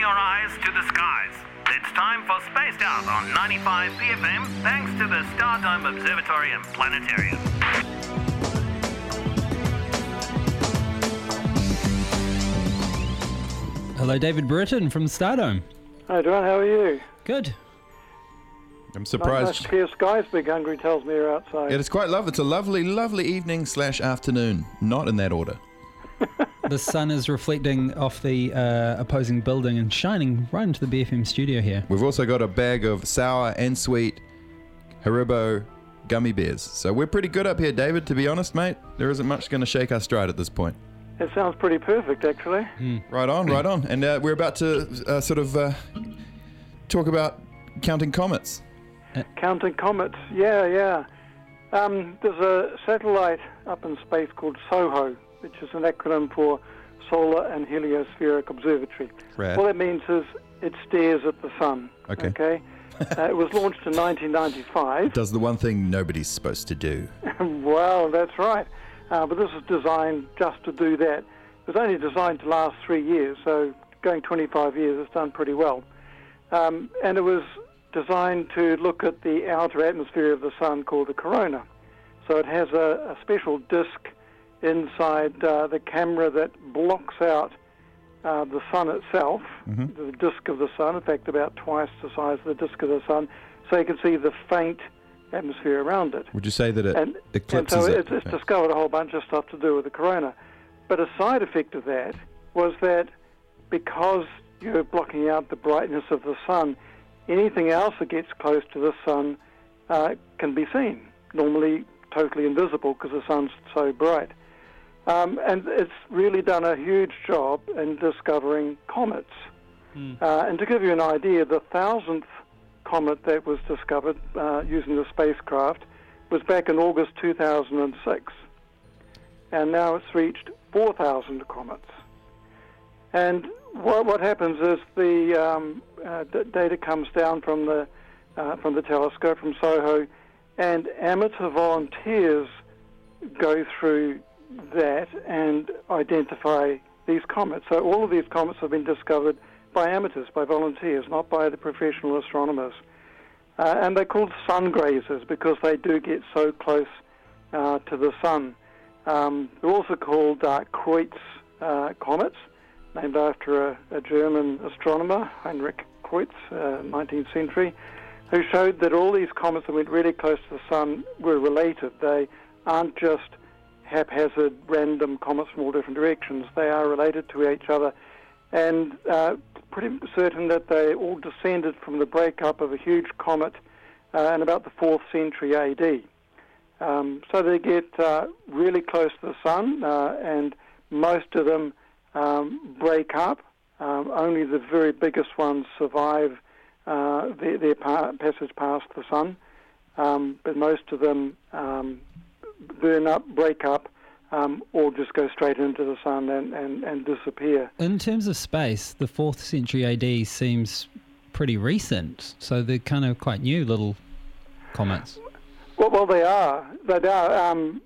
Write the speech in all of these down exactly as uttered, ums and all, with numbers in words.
your eyes to the skies. It's time for Spaced Out on ninety-five P F M, thanks to the Stardome Observatory and Planetarium. Hello, David Britton from Stardome. Hi, John. How are you? Good. I'm surprised. Nice clear skies, Big Hungry tells me you're outside. It is quite lovely. It's a lovely, lovely evening slash afternoon. Not in that order. The sun is reflecting off the uh, opposing building and shining right into the B F M studio here. We've also got a bag of sour and sweet Haribo gummy bears. So we're pretty good up here, David, to be honest, mate. There isn't much going to shake our stride at this point. It sounds pretty perfect, actually. Mm. Right on, right on. And uh, we're about to uh, sort of uh, talk about counting comets. Counting comets, yeah, yeah. Um, there's a satellite up in space called SOHO, which is an acronym for Solar and Heliospheric Observatory. Rad. All that means is it stares at the sun. Okay. Okay. uh, it was launched in nineteen ninety-five. Does the one thing nobody's supposed to do. Well, that's right. Uh, but this is designed just to do that. It was only designed to last three years, so going twenty-five years, it's done pretty well. Um, and it was designed to look at the outer atmosphere of the sun called the corona. So it has a, a special disk inside uh, the camera that blocks out uh, the sun itself, Mm-hmm. the disk of the sun, in fact about twice the size of the disk of the sun, so you can see the faint atmosphere around it. Would you say that it And, and eclipses so it? it's, it's discovered a whole bunch of stuff to do with the corona. But a side effect of that was that because you're blocking out the brightness of the sun, anything else that gets close to the sun uh, can be seen, normally totally invisible because the sun's so bright. Um, and it's really done a huge job in discovering comets. Mm. Uh, and to give you an idea, the thousandth comet that was discovered uh, using the spacecraft was back in August two thousand six. And now it's reached four thousand comets. And what, what happens is the um, uh, d- data comes down from the uh, from the telescope, from SOHO, and amateur volunteers go through that and identify these comets. So all of these comets have been discovered by amateurs, by volunteers, not by the professional astronomers. Uh, and they're called sun grazers because they do get so close uh, to the sun. Um, they're also called uh, Kreutz uh, comets, named after a, a German astronomer, Heinrich Kreutz, uh, nineteenth century, who showed that all these comets that went really close to the sun were related. They aren't just haphazard, random comets from all different directions. They are related to each other, and uh, pretty certain that they all descended from the breakup of a huge comet uh, in about the fourth century A D. Um, so they get uh, really close to the sun, uh, and most of them um, break up. Um, only the very biggest ones survive uh, their, their pa- passage past the sun, um, but most of them um, burn up, break up, um, or just go straight into the sun and, and, and disappear. In terms of space, the fourth century A D seems pretty recent, so they're kind of quite new little comets. Well, well they are. They are. Um,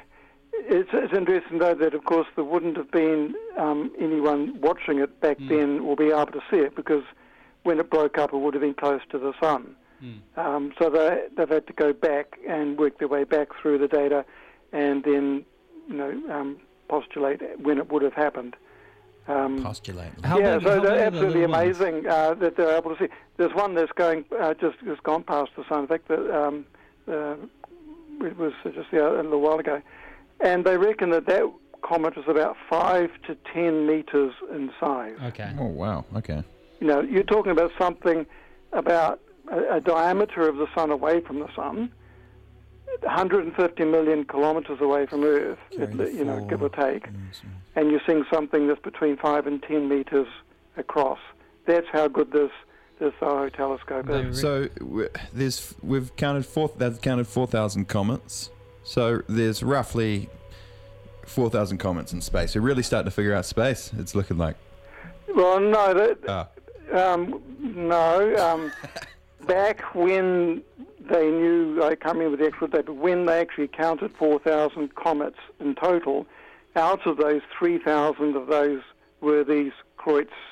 it's, it's interesting, though, that, of course, there wouldn't have been um, anyone watching it back Mm. then or be able to see it, because when it broke up, it would have been close to the sun. Mm. Um, so they, they've had to go back and work their way back through the data and then, you know, um, postulate when it would have happened. Um, Postulate. How yeah, big- so how big they're are the absolutely little ones? amazing uh, that they're able to see. There's one that's going uh, just just gone past the sun. In fact, that, um, uh, it was just yeah, a little while ago, and they reckon that that comet is about five to ten meters in size. Okay. Oh, wow. Okay. You know, you're talking about something about a, a diameter of the sun away from the sun, one hundred fifty million kilometers away from Earth, it, you know, give or take, and you're seeing something that's between five and ten meters across. That's how good this this SOHO telescope They is. re- So w- there's we've counted four. That's counted four thousand comets. So there's roughly four thousand comets in space. We're really starting to figure out space. It's looking like. Well, no, that, Ah. um, no. Um, back when they knew, I can't remember the actual date, but when they actually counted four thousand comets in total, out of those, three thousand of those were these Kreutz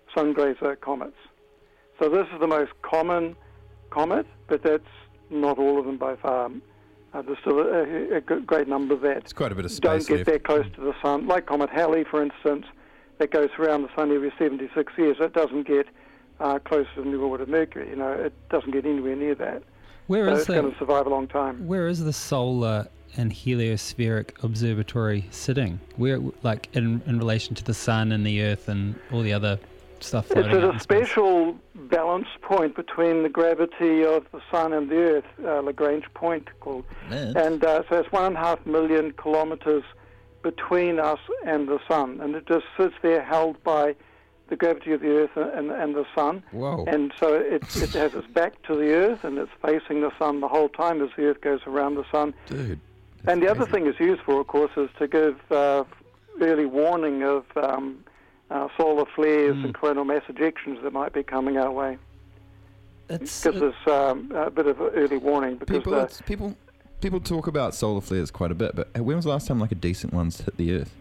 sun-grazer comets. So this is the most common comet, but that's not all of them by far. Uh, there's still a, a great number that It's quite a bit of don't space get left. that close to the sun, like Comet Halley, for instance, that goes around the sun every seventy-six years. It doesn't get uh, closer than the orbit of Mercury. You know, it doesn't get anywhere near that. Where so is it's the going to survive a long time. where is the solar and heliospheric observatory sitting? Where, like, in in relation to the sun and the Earth and all the other stuff floating It's at out a in space? special balance point between the gravity of the sun and the Earth, uh, Lagrange point called. Man. And uh, so it's one and a half million kilometres between us and the sun, and it just sits there held by the gravity of the Earth and, and the sun. Whoa. And so it, it has its back to the Earth, and it's facing the sun the whole time as the Earth goes around the sun. Dude. And the other thing it's used for, of course, is to give uh, early warning of um, uh, solar flares Mm. and coronal mass ejections that might be coming our way. It's Gives us um, a bit of early warning because People, the, it's- people, people talk about solar flares quite a bit, but when was the last time like a decent one's hit the Earth?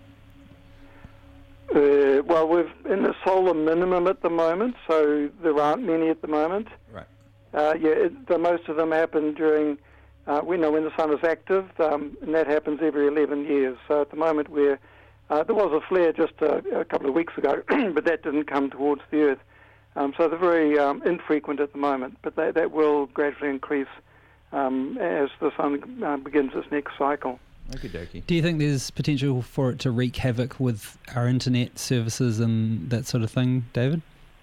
uh, well, we're in the solar minimum at the moment, so there aren't many at the moment. Right. Uh, yeah, it, the, most of them happen during, uh, we know when the sun is active, um, and that happens every eleven years. So at the moment we're, uh, there was a flare just a, a couple of weeks ago, but that didn't come towards the Earth. Um, so they're very um, infrequent at the moment, but that, that will gradually increase um, as the sun uh, begins its next cycle. Okie dokie. Do you think there's potential for it to wreak havoc with our internet services and that sort of thing, David?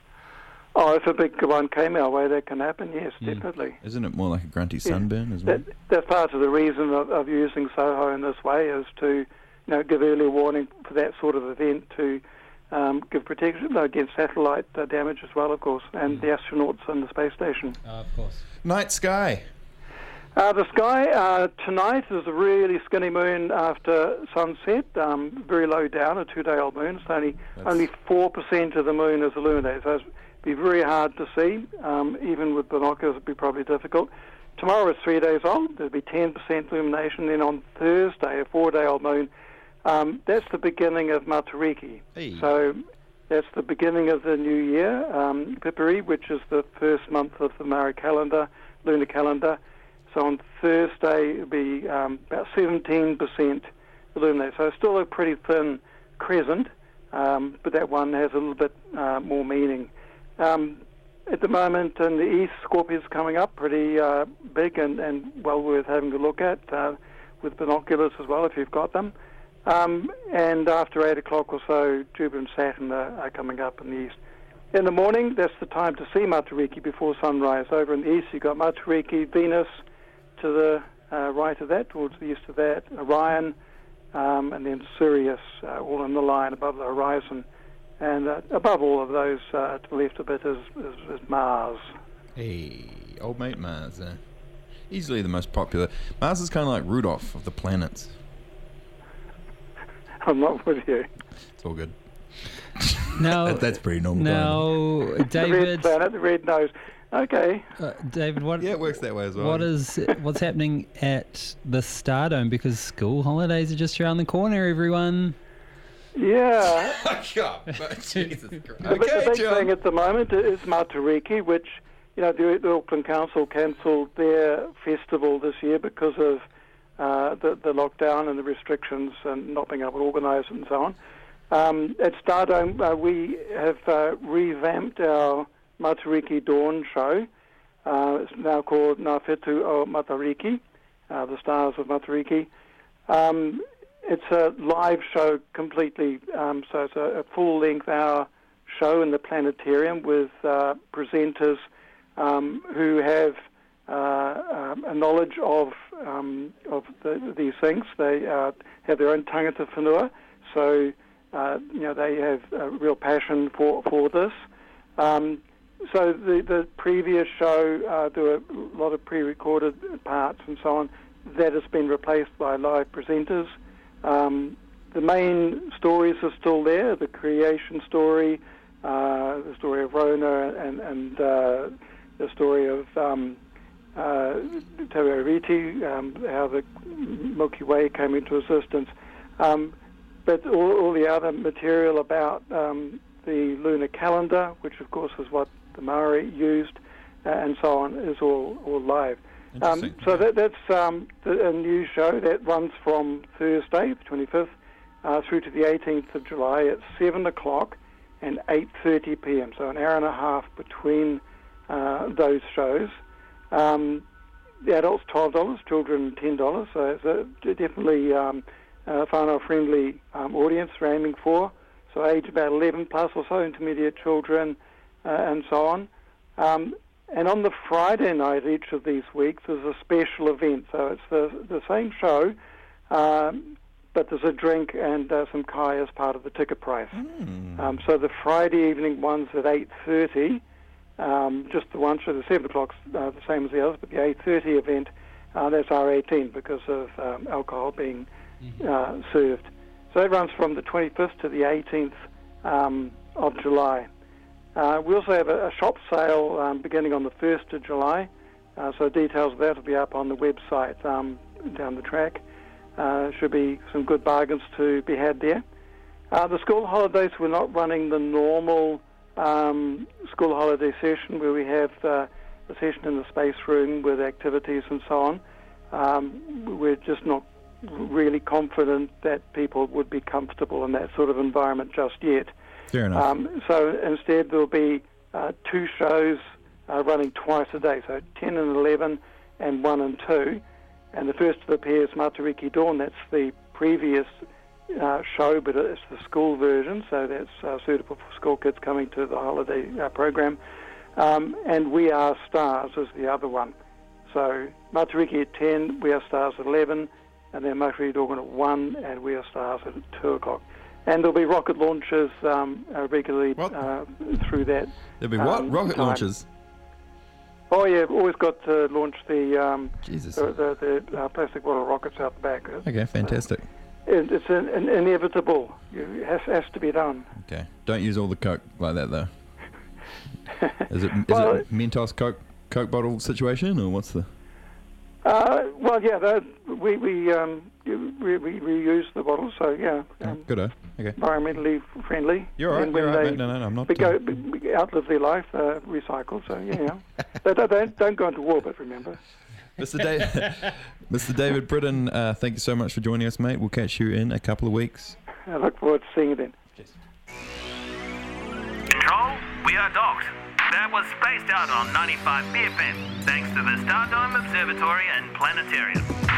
Oh, if a big one came our way, that can happen, yes, Mm. definitely. Isn't it more like a grunty sunburn as well? That, that's part of the reason of, of using SOHO in this way, is to, you know, give early warning for that sort of event, to um, give protection against satellite uh, damage as well, of course, and the astronauts and the space station. Uh, of course. Night sky. Uh, the sky uh, tonight is a really skinny moon after sunset, um, very low down, a two-day-old moon. It's only That's- only four percent of the moon is illuminated, so it's be very hard to see. Um, even with binoculars, it'd be probably difficult. Tomorrow is three days old. There'll be ten percent illumination. Then on Thursday, a four-day-old moon. Um, that's the beginning of Matariki. Hey. So that's the beginning of the new year, um, Piperi, which is the first month of the Mara calendar, lunar calendar. So on Thursday, it'll be um, about seventeen percent illuminated. So it's still a pretty thin crescent, um, but that one has a little bit uh, more meaning. Um, at the moment in the east, Scorpius coming up pretty uh, big and, and well worth having a look at uh, with binoculars as well if you've got them. Um, and after eight o'clock or so, Jupiter and Saturn are, are coming up in the east. In the morning, that's the time to see Matariki before sunrise. Over in the east, you've got Matariki, Venus to the uh, right of that, towards the east of that, Orion, um, and then Sirius, uh, all in the line above the horizon. And uh, above all of those, uh, to the left a bit, is, is, is Mars. Hey, old mate Mars. Uh, easily the most popular. Mars is kind of like Rudolph of the planets. I'm not with you. It's all good. Now, That- that's pretty normal. now, The red David, planet, the red nose. Okay. uh, David, what Yeah, it works that way as well. what is what's happening at the Stardome? Because school holidays are just around the corner, everyone. Yeah. Jesus Christ. The, the Okay, big John. thing at the moment is Matariki, which, you know, the, the Auckland Council cancelled their festival this year because of uh, the, the lockdown and the restrictions and not being able to organise it and so on. Um, at Stardome, uh, we have uh, revamped our Matariki Dawn show. Uh, it's now called Ngawhetu o Matariki, uh, the Stars of Matariki. Um, it's a live show completely, um, so it's a, a full-length hour show in the planetarium with uh, presenters um, who have uh, um, a knowledge of um, of the, these things. They uh, have their own tangata whenua, so uh, you know they have a real passion for for this. Um, so the the previous show, uh, there were a lot of pre-recorded parts and so on. That has been replaced by live presenters. Um, the main stories are still there, the creation story, uh, the story of Rona, and, and uh, the story of um, uh, Te Reti, um, how the Milky Way came into existence. Um, but all, all the other material about um, the lunar calendar, which of course is what the Maori used, uh, and so on, is all, all live. Um, Interesting. so that, that's um, the, a new show that runs from Thursday, the twenty-fifth, uh, through to the eighteenth of July at seven o'clock and eight thirty p.m., so an hour and a half between uh, those shows. Um, the adults twelve dollars, children ten dollars, so it's a, definitely um, a whānau-friendly um, audience we're aiming for, so age about eleven plus or so, intermediate children, uh, and so on. Um, and on the Friday night each of these weeks there's a special event, so it's the, the same show, um, but there's a drink and uh, some kai as part of the ticket price. Mm. Um, so the Friday evening one's at eight thirty, um, just the one show, the seven o'clock's uh, the same as the others, but the eight thirty event, uh, that's R eighteen because of um, alcohol being uh, served. So that runs from the twenty-fifth to the eighteenth um, of July. Uh, we also have a, a shop sale um, beginning on the first of July, uh, so details of that will be up on the website um, down the track. Uh, should be some good bargains to be had there. Uh, the school holidays, we're not running the normal um, school holiday session where we have uh, a session in the space room with activities and so on. Um, we're just not really confident that people would be comfortable in that sort of environment just yet. Fair enough. Um, so instead there'll be uh, two shows uh, running twice a day, so ten and eleven and one and two. And the first of the pair is Matariki Dawn. That's the previous uh, show, but it's the school version, so that's uh, suitable for school kids coming to the holiday uh, program. Um, and We Are Stars is the other one. So Matariki at ten, We Are Stars at eleven, and then Matariki Dawn at one, and We Are Stars at two o'clock. And there'll be rocket launches um, uh, regularly uh, through that. There'll be what? um, Rocket time. launches? Oh yeah, always got to launch the um, Jesus. the, the, the uh, plastic bottle rockets out the back. Okay, fantastic. It, it's an, an inevitable. It has, has to be done. Okay. Don't use all the Coke like that, though. Is it, is Well, it Mentos Coke Coke bottle situation, or what's the... Uh, well, yeah, that, we we, um, we we reuse the bottles, so yeah, Oh, um, good, okay. environmentally friendly. You're all right, And when you're all right, they mate. No, no, no, I'm not... be go, uh, be, be outlive their life, uh, recycle. So yeah, so don't, don't don't go into orbit. Remember. Mister David, Mister David Britton, uh, thank you so much for joining us, mate. We'll catch you in a couple of weeks. I look forward to seeing you then. Control, we are docked. That was Spaced Out on ninety-five B F M, thanks to the Stardome Observatory and Planetarium.